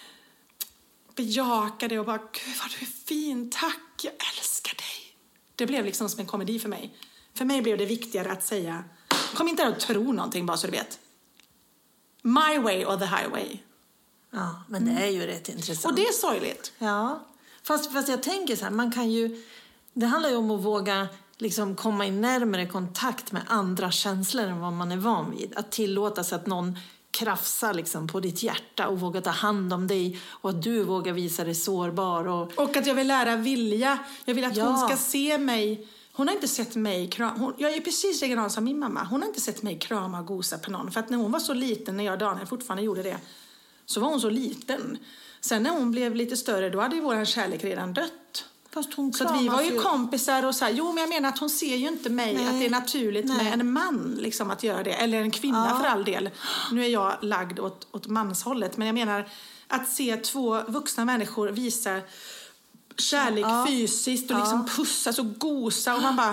bejaka det och bara, gud vad du är fin, tack, jag älskar dig. Det blev liksom som en komedi för mig. För mig blev det viktigare att säga, kom inte där och tro någonting bara så du vet. My way or the highway. Ja, men det är ju rätt intressant. Och det är sorgligt. Ja, fast, fast jag tänker så här, man kan ju, det handlar ju om att våga liksom komma i närmare kontakt med andra känslor än vad man är van vid. Att tillåta sig att någon krafsar liksom på ditt hjärta och våga ta hand om dig och att du vågar visa dig sårbar. Och, och att jag vill lära vilja. Jag vill att ja. hon ska se mig. Hon har inte sett mig krama. Hon, jag är precis likadan som min mamma. Hon har inte sett mig krama och gosa på någon. För att när hon var så liten, när jag och Daniel fortfarande gjorde det, så var hon så liten. Sen när hon blev lite större, då hade ju vår kärlek redan dött. Fast hon så att vi var ju, ju kompisar och så här, jo men jag menar att hon ser ju inte mig. Nej. Att det är naturligt Nej. med en man liksom att göra det. Eller en kvinna ja. för all del. Nu är jag lagd åt, åt manshållet. Men jag menar att se två vuxna människor visa kärlek ja. fysiskt och liksom pussas och gosa och man bara...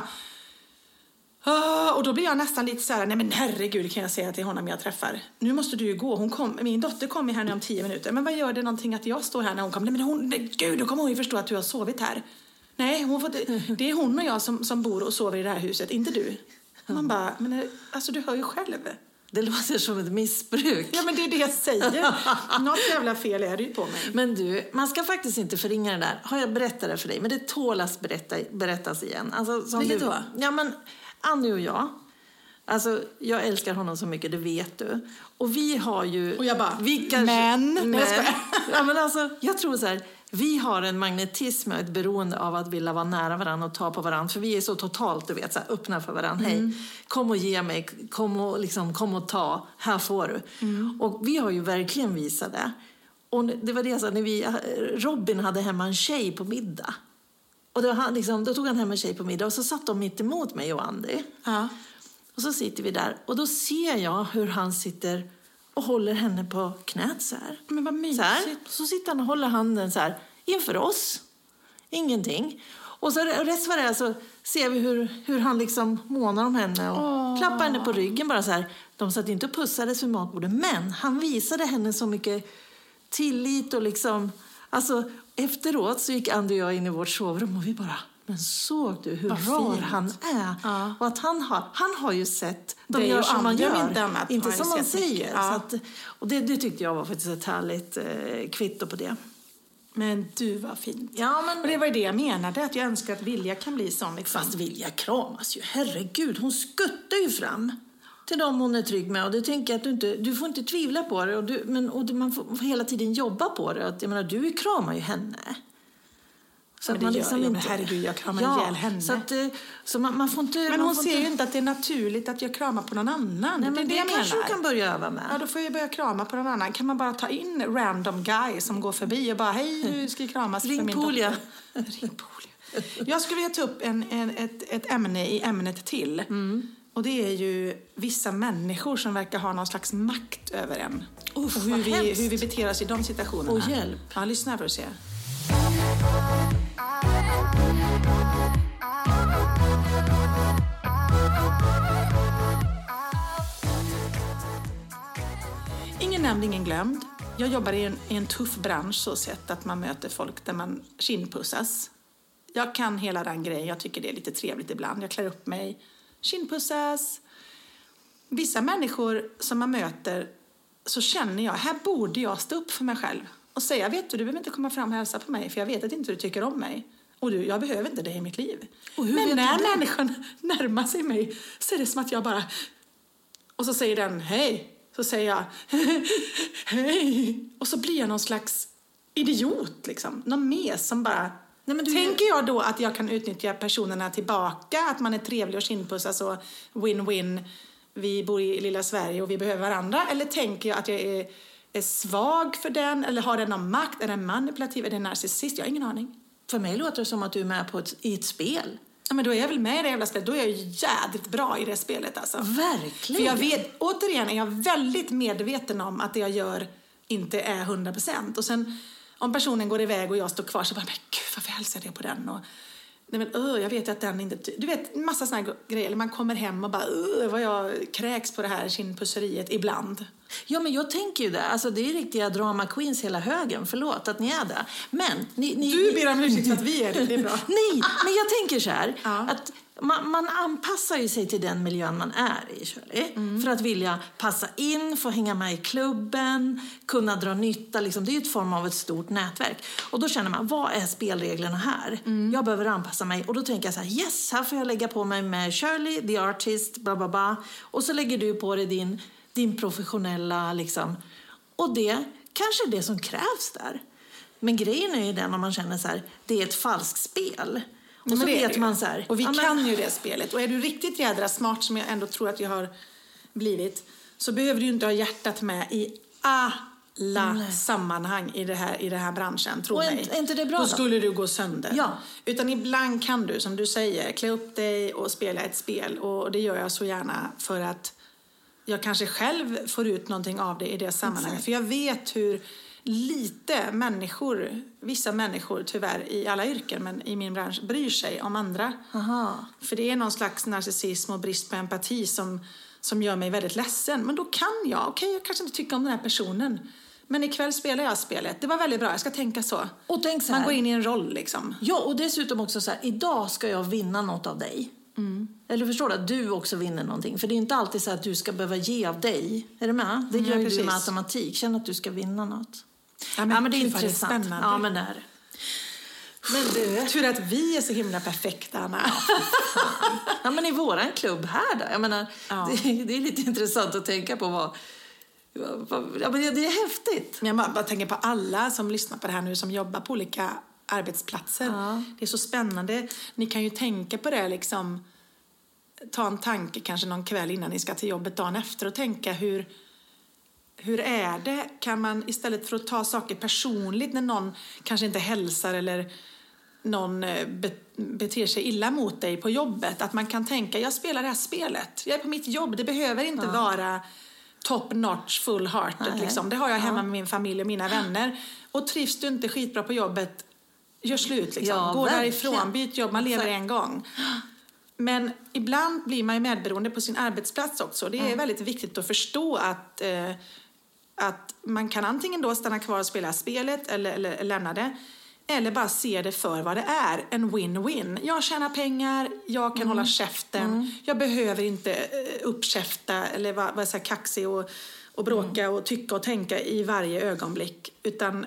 Oh, och då blir jag nästan lite så här, nej men herregud kan jag säga till honom jag träffar. Nu måste du ju gå, hon kom, min dotter kommer här nu om tio minuter. Men vad gör det någonting att jag står här när hon kommer? Nej men hon, nej, gud då kommer hon ju förstå att du har sovit här. Nej, hon får, det är hon och jag som, som bor och sover i det här huset, inte du. Man bara, men alltså du hör ju själv. Det låter som ett missbruk. Ja, men det är det jag säger. Något jävla fel är det ju på mig. Men du, man ska faktiskt inte förringa det där. Har jag berättat det för dig? Men det tålas berätta, berättas igen. Alltså, som Vilket du, då? Ja, men Annie och jag. Alltså, jag älskar honom så mycket, det vet du. Och vi har ju... Och jag bara, vi kanske, men... men ja, men alltså, jag tror så här... Vi har en magnetism och ett beroende av att vilja vara nära varandra och ta på varandra. För vi är så totalt, du vet, så här, öppna för varandra. Mm. Hej, kom och ge mig, kom och, liksom, kom och ta, här får du. Mm. Och vi har ju verkligen visat det. Och det var det jag sa, när vi, Robin hade hemma en tjej på middag. Och då, han, liksom, då tog han hem en tjej på middag och så satt de mitt emot mig och Andy. Ja. Och så sitter vi där och då ser jag hur han sitter och håller henne på knät så här. Men vad mysigt. Så, här. Så sitter han och håller handen så här inför oss. Ingenting. Och så rätt vad det är så ser vi hur, hur han liksom månar om henne och oh. klappar henne på ryggen bara så här. De satt inte och pussades vid matbordet, men han visade henne så mycket tillit och liksom, alltså efteråt så gick Andy och jag in i vårt sovrum och vi bara, men såg du hur rar han är? Ja. Och att han har, han har ju sett, de gör som man gör, inte, inte som man säger. Ja. Så att, och det, det tyckte jag var faktiskt ett härligt eh, kvitto på det. Men du var fint. Ja, men... Och det var det jag menade, att jag önskar att Vilja kan bli sån. Liksom. Fast Vilja kramas ju, herregud, hon skuttar ju fram till dem hon är trygg med. Och det tänker jag att du inte, du får inte tvivla på det. Och du, men, och man får hela tiden jobba på det. Att, jag menar, du kramar ju henne. Så men att man liksom inte... herregud, jag kramar ja, ihjäl henne. Så, att, så man, man får inte... Men man hon får ser inte... ju inte att det är naturligt att jag kramar på någon annan. Nej, men det, det, det kanske du kan börja öva med. Ja, då får jag börja krama på någon annan. Kan man bara ta in random guy som går förbi och bara, hej, du ska kramas Ring för min Polia. Ring Polia. Jag skulle vilja ta upp en, en, ett, ett ämne i ämnet till. Mm. Och det är ju vissa människor som verkar ha någon slags makt över en. Uff, och hur vi, hur vi beter oss i de situationerna. Och hjälp. Ja, lyssna för att se. Ingen nämnd, ingen glömd. Jag jobbar i en, i en tuff bransch så sett att man möter folk där man kindpussas. Jag kan hela den grejen. Jag tycker det är lite trevligt ibland. Jag klär upp mig, kindpussas. Vissa människor som man möter så känner jag, här borde jag stå upp för mig själv. Och säga, vet du, du behöver inte komma fram och hälsa på mig för jag vet att inte du tycker om mig. Och du, jag behöver inte det i mitt liv. Och hur Men när det? människan närmar sig mig så är det som att jag bara... Och så säger den hej. Så säger jag hej. Och så blir jag någon slags idiot liksom. Någon mes som bara... Nej, men du... Tänker jag då att jag kan utnyttja personerna tillbaka? Att man är trevlig och kindpussas och win-win. Vi bor i lilla Sverige och vi behöver varandra. Eller tänker jag att jag är, är svag för den? Eller har den någon makt? Är den manipulativ? Är den narcissist? Jag har ingen aning. För mig låter det som att du är med på ett, i ett spel. Ja, men då är jag väl med i det jävla spelet. Då är jag ju jävligt bra i det spelet alltså. Verkligen. För jag vet, återigen är jag väldigt medveten om att det jag gör inte är hundra procent. Och sen om personen går iväg och jag står kvar så bara, men gud varför hälsar jag det på den? Och, nej men öh, jag vet att den inte... Du vet, en massa såna här grejer. Man kommer hem och bara, öh, vad jag kräks på det här kindpusseriet ibland. Ja, men jag tänker ju det. Alltså, det är riktiga drama queens hela högen. Förlåt att ni är det. Men... Ni, ni, du ber om ursäkt för att vi är det. Det är bra. Nej, men jag tänker så här. Ja. Att man, man anpassar ju sig till den miljön man är i, Shirley. Mm. För att vilja passa in, få hänga med i klubben, kunna dra nytta. Liksom. Det är ju ett form av ett stort nätverk. Och då känner man, vad är spelreglerna här? Mm. Jag behöver anpassa mig. Och då tänker jag så här, yes, här får jag lägga på mig med Shirley, the artist, bla bla bla. Och så lägger du på dig din... din professionella liksom. Och det kanske är det som krävs där. Men grejen är ju den om man känner så här, det är ett falskt spel. Och men så det vet man så här. Och vi ja, kan men... ju det spelet. Och är du riktigt jädra smart som jag ändå tror att jag har blivit, så behöver du inte ha hjärtat med i alla Nej. sammanhang i det här, i den här branschen, tro och mig. Är inte det bra då, då skulle du gå sönder. Ja. Utan ibland kan du, som du säger, klä upp dig och spela ett spel. Och det gör jag så gärna för att jag kanske själv får ut någonting av det i det sammanhanget. Exakt. För jag vet hur lite människor, vissa människor tyvärr i alla yrken, men i min bransch, bryr sig om andra. Aha. För det är någon slags narcissism och brist på empati som, som gör mig väldigt ledsen. Men då kan jag, okej okay, jag kanske inte tycker om den här personen. Men ikväll spelar jag spelet. Det var väldigt bra, jag ska tänka så. Och tänk så här. Man går in i en roll liksom. Ja, och dessutom också så här, idag ska jag vinna något av dig. Mm. Eller förstår du att du också vinner någonting? För det är inte alltid så att du ska behöva ge av dig. Är du med? Det gör mm, ju du med automatik. Känn att du ska vinna något. Ja, men, ja, men det är intressant. intressant. Ja, men det är det. Men du, tur att vi är så himla perfekta, Anna. Ja, ja, men i våran klubb här då. Jag menar, ja. det, det är lite intressant att tänka på vad... Ja, men det, det är häftigt. Jag bara, bara tänker på alla som lyssnar på det här nu, som jobbar på olika arbetsplatser. Ja. Det är så spännande. Ni kan ju tänka på det liksom... Ta en tanke kanske någon kväll innan ni ska till jobbet dagen efter och tänka hur, hur är det? Kan man istället för att ta saker personligt när någon kanske inte hälsar eller någon be, beter sig illa mot dig på jobbet, att man kan tänka, jag spelar det här spelet, jag är på mitt jobb, det behöver inte ja. vara top notch, full hearted liksom. Det har jag hemma ja. med min familj och mina vänner. Och trivs du inte skitbra på jobbet, gör slut liksom. Ja, gå verkligen. därifrån, byt jobb, man lever en gång. Men ibland blir man ju medberoende på sin arbetsplats också. Det är mm. väldigt viktigt att förstå att, eh, att man kan antingen då stanna kvar och spela spelet eller, eller lämna det. Eller bara se det för vad det är. En win-win. Jag tjänar pengar, jag kan mm. hålla käften. Mm. Jag behöver inte eh, uppkäfta eller vara, vara så här kaxig och, och bråka mm. och tycka och tänka i varje ögonblick. Utan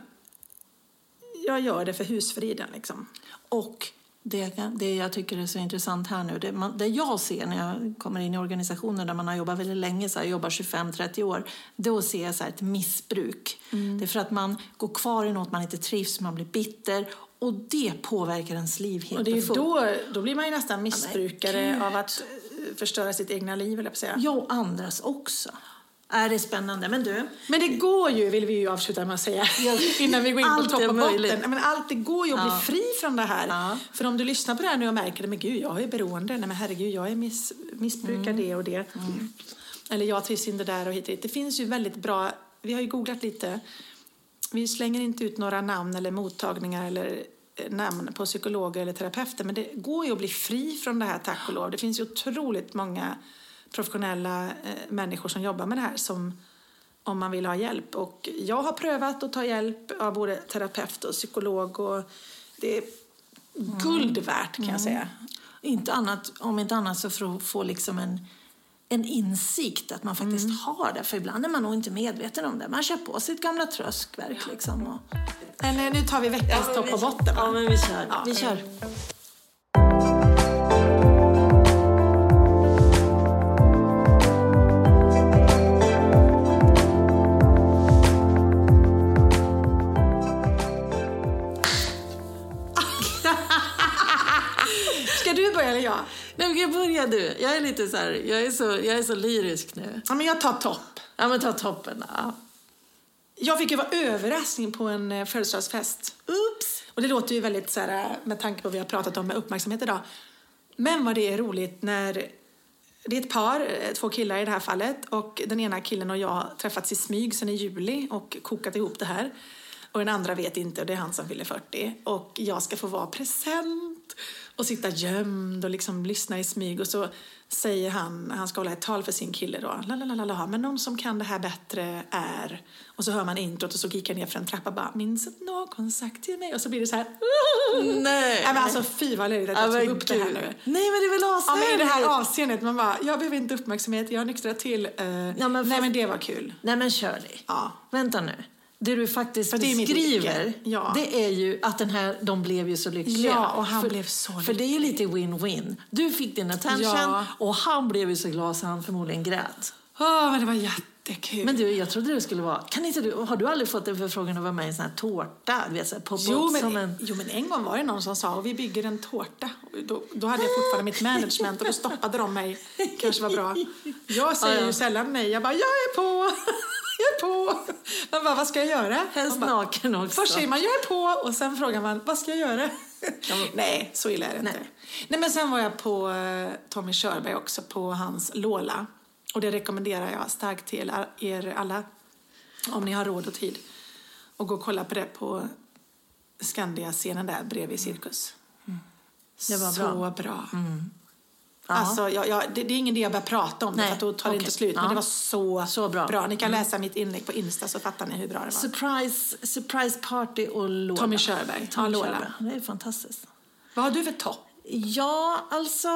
jag gör det för husfriden liksom. Och... Det, det jag tycker är så intressant här nu, det, man, det jag ser när jag kommer in i organisationer där man har jobbat väldigt länge, så här, jobbar tjugofem trettio år, då ser jag så här ett missbruk. Mm. Det är för att man går kvar i något man inte trivs, man blir bitter, och det påverkar ens liv helt. Och det är då, då blir man ju nästan missbrukare ja, av att förstöra sitt egna liv, eller på säga. Ja, och andras också. Är det spännande, men du... Men det går ju, vill vi ju avsluta med att säga, innan vi går in på topp och botten. Men allt det går ju att ja. bli fri från det här. Ja. För om du lyssnar på det här nu och märker det, men gud, jag är beroende. Nej, men herregud, jag är miss, missbrukar mm. det och det. Mm. Eller jag trivs inte där och hit och hit. Det finns ju väldigt bra, vi har ju googlat lite. Vi slänger inte ut några namn eller mottagningar eller namn på psykologer eller terapeuter. Men det går ju att bli fri från det här, tack och lov. Det finns ju otroligt många professionella eh, människor som jobbar med det här, som om man vill ha hjälp. Och jag har prövat att ta hjälp av både terapeut och psykolog, och det är mm. guld värt, kan mm. jag säga. Inte annat, om inte annat så för att få liksom en, en insikt att man faktiskt mm. har det. För ibland är man nog inte medveten om det. Man kör på sitt gamla tröskverk liksom. Och... Eller nu tar vi veckans ja, topp och botten. Ja, men vi kör. Ja, vi kör. Ska du börja eller jag? Nej, men jag börjar du. Jag är lite så här, jag är så, jag är så lyrisk nu. Ja, men jag tar topp. Ja, men ta toppen. Ja. Jag fick ju vara överraskning på en födelsedagsfest. Oops. Och det låter ju väldigt så här, med tanke på vad vi har pratat om med uppmärksamhet idag. Men vad det är roligt när det är ett par, två killar i det här fallet. Och den ena killen och jag har träffats i smyg sedan i juli och kokat ihop det här. Och den andra vet inte, och det är han som fyller fyrtio. Och jag ska få vara present och sitta gömd och liksom lyssna i smyg. Och så säger han, han ska hålla ett tal för sin kille då. Lalalala, men någon som kan det här bättre är... Och så hör man introt och så gick jag ner för en trappa bara, minns att någon sagt till mig. Och så blir det så här... Nej. Nej men alltså fy vad löjligt att jag tog upp det här nu. Nej men det är väl avseendet. Ja men i det här avseendet, man bara, jag behöver inte uppmärksamhet, jag har nyktrat till. Uh, ja, men för... Nej men det var kul. Nej men kör dig. Ja. Vänta nu. Det du faktiskt för det beskriver, ja. det är ju att den här, de blev ju så lyckliga. Ja, och han för, blev så lycklig. För det är ju lite win-win. Du fick din attention ja. och han blev ju så glad så han förmodligen grät. Ja, oh, men det var jättekul. Men du, jag trodde det skulle vara... Kan inte du, har du aldrig fått en förfrågan att vara med i en sån här tårta? Vet, så här, pop jo, men, som en... jo, men en gång var det någon som sa, och vi bygger en tårta. Då, då hade jag fortfarande mitt management och då stoppade de mig. Kanske var bra. Jag säger ja, ja. ju sällan nej. Jag bara, jag är på... Jag är på. Man bara, vad ska jag göra? Helst naken också. Först säger man, jag är på. Och sen frågar man, vad ska jag göra? Nej, så illa är det inte. Nej. Nej, men sen var jag på uh, Tommy Körberg också, på hans Lola. Och det rekommenderar jag starkt till er alla. Om ni har råd och tid. Och gå och kolla på det på Skandia-scenen där bredvid Cirkus. Mm. Det var så bra. bra. Mm. Alltså, jag, jag, det, det är ingen idé jag börjar prata om det, Nej, för att då tar okay. det inte slut. Men ja. det var så, så bra. bra. Ni kan mm. läsa mitt inlägg på Insta så fattar ni hur bra det var. Surprise, surprise party och Lola. Tommy Körberg. Tommy ja, Körberg. Det är fantastiskt. Vad har du för topp? Ja, alltså...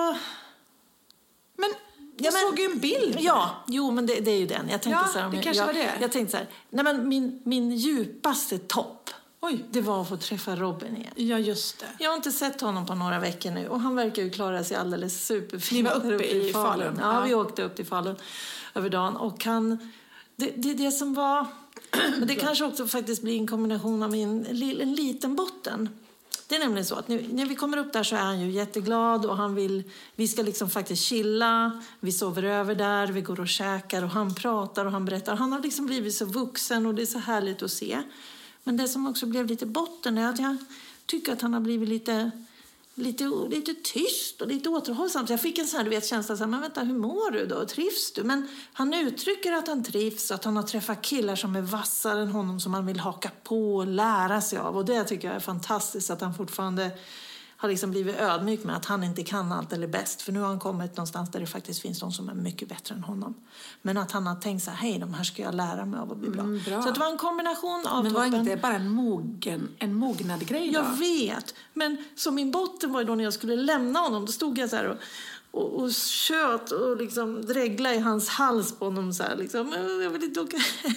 Men jag ja, men, såg ju en bild. Ja, jo, men det, det är ju den. Jag tänkte ja, så här, det jag, kanske jag, var det. Jag tänkte så här, nej men min, min djupaste topp, Oj. det var att få träffa Robin igen. Ja, just det. Jag har inte sett honom på några veckor nu och han verkar ju klara sig alldeles superfint. Ni var uppe, uppe i Falun. Falun. Ja, ja, vi åkte upp till Falun över dagen och han, det, det, det som var, men det kanske också faktiskt blir en kombination av en, en liten botten. Det är nämligen så att nu, när vi kommer upp där så är han ju jätteglad och han vill, vi ska liksom faktiskt chilla, vi sover över där, vi går och käkar och han pratar och han berättar. Han har liksom blivit så vuxen och det är så härligt att se. Men det som också blev lite botten är att jag tycker att han har blivit lite, lite, lite tyst och lite återhållsam. Jag fick en sån här, du vet, känsla så här, men vänta, hur mår du då? Trivs du? Men han uttrycker att han trivs, att han har träffat killar som är vassare än honom som han vill haka på och lära sig av. Och det tycker jag är fantastiskt att han fortfarande har liksom blivit ödmjuk med att han inte kan allt eller bäst. För nu har han kommit någonstans där det faktiskt finns de som är mycket bättre än honom. Men att han har tänkt så här, hej, de här ska jag lära mig av att bli bra. Mm, bra. Så att det var en kombination av... Men var toppen. inte bara en, mogen, en mognad grej då? Jag vet. Men som min botten var ju då när jag skulle lämna honom. Då stod jag så här och... Och, och kött och liksom dregla i hans hals på honom så här liksom. Jag vill inte åka.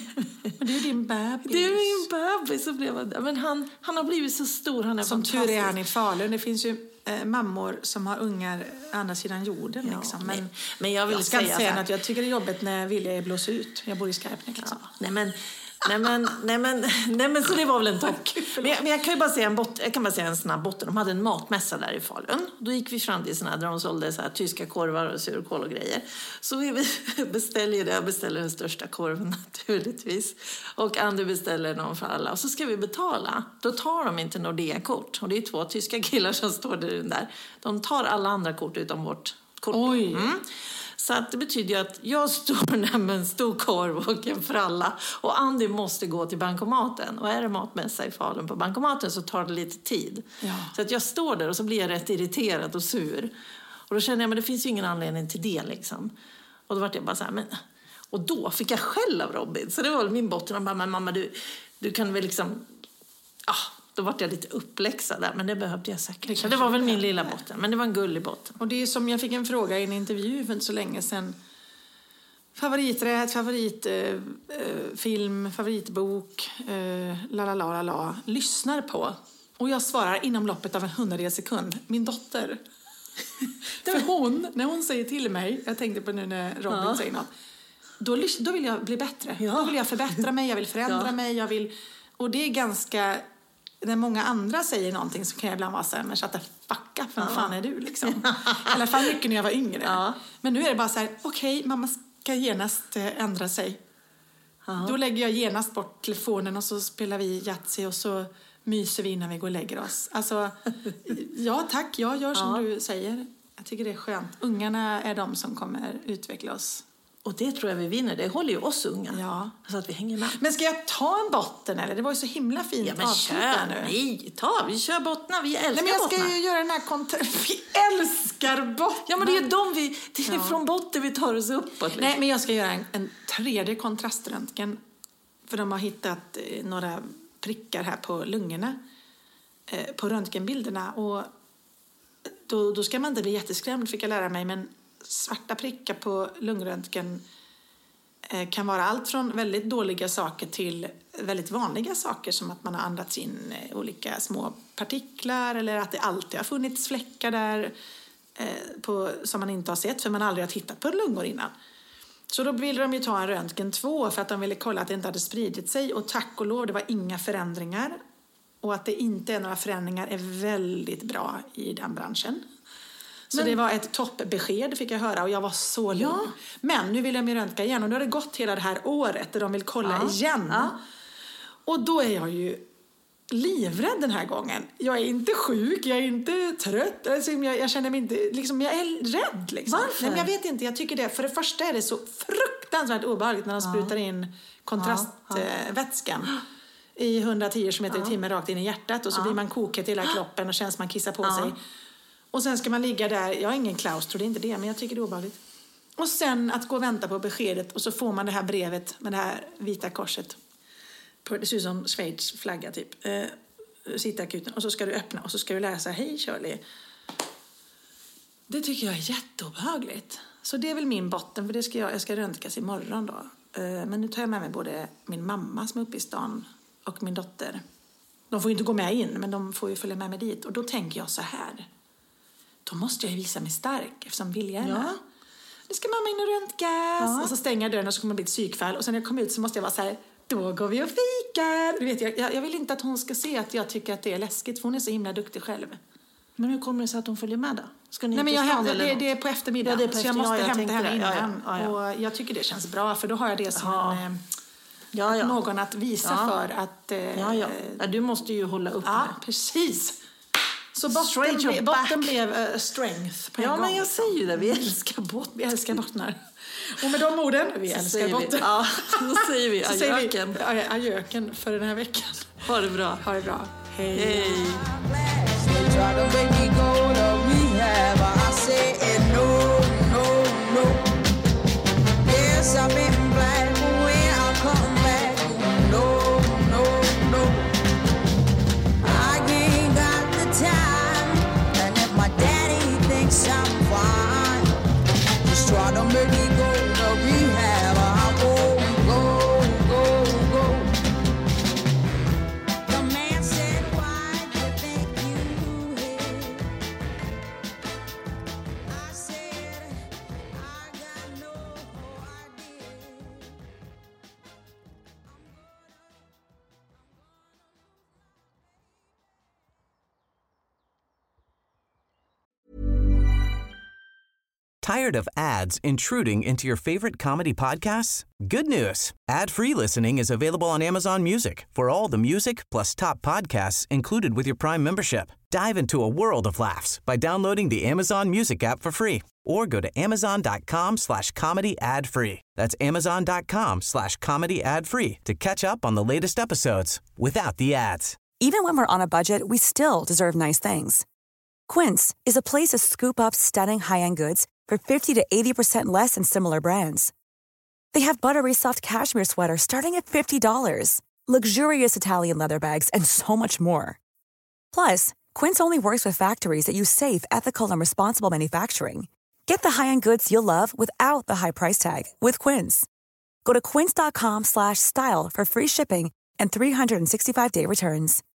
Men det är din bebis. Det är min bebis. Så blev han, men han, han har blivit så stor. Han är som tur är han i Falun. Det finns ju eh, mammor som har ungar andra sidan jorden. Ja, liksom. Men, men jag vill jag ska säga, säga att jag tycker det är jobbigt när Vilja är blås ut. Jag bor i Skarpnäck. Liksom. Ja, nej men... Nej men, nej men, nej men så det var väl en topp. Men jag, men jag kan ju bara säga en, bot, jag kan bara säga en snabb botten. De hade en matmässa där i Falun. Då gick vi fram till såna där de sålde så här tyska korvar och surkål och grejer. Så vi beställer det. Jag beställer den största korven naturligtvis. Och Andy beställer någon för alla. Och så ska vi betala. Då tar de inte Nordea-kort. Och det är två tyska killar som står där. De tar alla andra kort utom vårt kort. Oj! Mm. Så att det betyder ju att jag står där med en stor korv och en fralla. Och Andy måste gå till bankomaten. Och är det matmässa i Falun på bankomaten så tar det lite tid. Ja. Så att jag står där och så blir jag rätt irriterad och sur. Och då känner jag, men det finns ju ingen anledning till det liksom. Och då var jag bara så här, men... Och då fick jag skäll av Robin. Så det var min botten. Han bara, men mamma du, du kan väl liksom... Ah, då var jag lite uppläxad där, men det behövde jag säkert. Det, det var väl min lilla botten, men det var en gullig botten. Och det är som jag fick en fråga i en intervju för inte så länge sedan. Favoriträtt, favoritfilm, eh, favoritbok, eh, la la la la la. Lyssnar på. Och jag svarar inom loppet av en hundradels sekund. Min dotter. För hon, när hon säger till mig, jag tänkte på nu när Robin ja. säger något. Då, då vill jag bli bättre. Ja. Då vill jag förbättra mig, jag vill förändra ja. mig. Jag vill, och det är ganska... När många andra säger någonting så kan jag ibland vara så här, men shut the fuck up, vem ja. fan är du liksom? I alla fall mycket när jag var yngre. Ja. Men nu är det bara så här, okej, okay, mamma ska genast ändra sig. Ja. Då lägger jag genast bort telefonen och så spelar vi Yatzy och så myser vi innan vi går och lägger oss. Alltså, ja tack, jag gör som ja. du säger. Jag tycker det är skönt. Ungarna är de som kommer utveckla oss. Och det tror jag vi vinner. Det håller ju oss unga. Ja. Så att vi hänger med. Men ska jag ta en botten eller? Det var ju så himla fint. Ja, men kör nu. Nej, ta. Vi kör bottnar. Vi älskar bottnar. Nej, men jag ska bottnar. ju göra den här kontra... Vi älskar bottnar. Ja, men det är ju de vi... Det är ja. från botten vi tar oss uppåt. Liksom. Nej, men jag ska göra en, en tredje kontraströntgen. För de har hittat eh, några prickar här på lungorna. Eh, på röntgenbilderna. Och då, då ska man inte bli jätteskrämd, fick jag lära mig. Men svarta prickar på lungröntgen eh, kan vara allt från väldigt dåliga saker till väldigt vanliga saker, som att man har andats in eh, olika små partiklar eller att det alltid har funnits fläckar där eh, på, som man inte har sett för man aldrig har tittat på lungor innan. Så då ville de ju ta en röntgen två för att de ville kolla att det inte hade spridit sig, och tack och lov, det var inga förändringar, och att det inte är några förändringar är väldigt bra i den branschen. Så men, det var ett toppbesked fick jag höra, och jag var så lugn. Ja. Men nu vill jag mig röntga igen, och nu har det gått hela det här året där de vill kolla ja. igen. Ja. Och då är jag ju livrädd den här gången. Jag är inte sjuk, jag är inte trött. Alltså, jag, jag känner mig inte, liksom, jag är rädd. Liksom. Varför? Nej, men jag vet inte, jag tycker det. För det första är det så fruktansvärt obehagligt när de ja. sprutar in kontrastvätskan. Ja. Ja. I hundratio kilometer ja. i timmen rakt in i hjärtat. Och så ja. blir man kokhet i hela kroppen och känns man kissar på ja. sig. Och sen ska man ligga där, jag har ingen klaustro, det är inte det, men jag tycker det är obehagligt. Och sen att gå och vänta på beskedet, och så får man det här brevet med det här vita korset. Det ser ut som Schweiz flagga typ. Eh, sitta akuten, och så ska du öppna och så ska du läsa, hej Shirley. Det tycker jag är jätteobehagligt. Så det är väl min botten, för det ska jag, jag ska röntgas imorgon då. Eh, men nu tar jag med mig både min mamma som är uppe i stan och min dotter. De får ju inte gå med in, men de får ju följa med mig dit. Och då tänker jag så här. Då måste jag ju visa mig stark, eftersom viljan är ja. Nu ska mamma in och röntgas. Ja. Och så stänger jag dörren och så kommer det bli ett psykfall. Och sen när jag kommer ut så måste jag vara så här, då går vi och fikar. Du vet, jag, jag vill inte att hon ska se att jag tycker att det är läskigt, för hon är så himla duktig själv. Men hur kommer det sig att hon följer med då? Ska ni Nej, men jag hämtar, det, det är på eftermiddagen. Ja, det är på så jag måste ja, jag hämta henne innan. Ja, ja, ja. Och jag tycker det känns bra, för då har jag det som ja. en, ja, ja. någon att visa ja. för att... Eh, ja, ja. Ja, du måste ju hålla upp ja, med. Precis. Så botten, ble, botten blev uh, strength på en Ja, gång. men jag säger ju det. Vi älskar botten. Vi älskar bottnar. Och med de orden, vi så älskar botten. Vi, ja, då säger vi ajöken. Så säger vi ajöken för den här veckan. Ha det bra. Ha det bra. Hej. Hej. Tired of ads intruding into your favorite comedy podcasts? Good news. Ad-free listening is available on Amazon Music for all the music plus top podcasts included with your Prime membership. Dive into a world of laughs by downloading the Amazon Music app for free or go to amazon.com slash comedy ad free. That's amazon.com slash comedy ad free to catch up on the latest episodes without the ads. Even when we're on a budget, we still deserve nice things. Quince is a place to scoop up stunning high-end goods for fifty to eighty percent less than similar brands. They have buttery soft cashmere sweaters starting at fifty dollars, luxurious Italian leather bags, and so much more. Plus, Quince only works with factories that use safe, ethical, and responsible manufacturing. Get the high-end goods you'll love without the high price tag with Quince. Go to quince.com slash style for free shipping and three sixty-five day returns.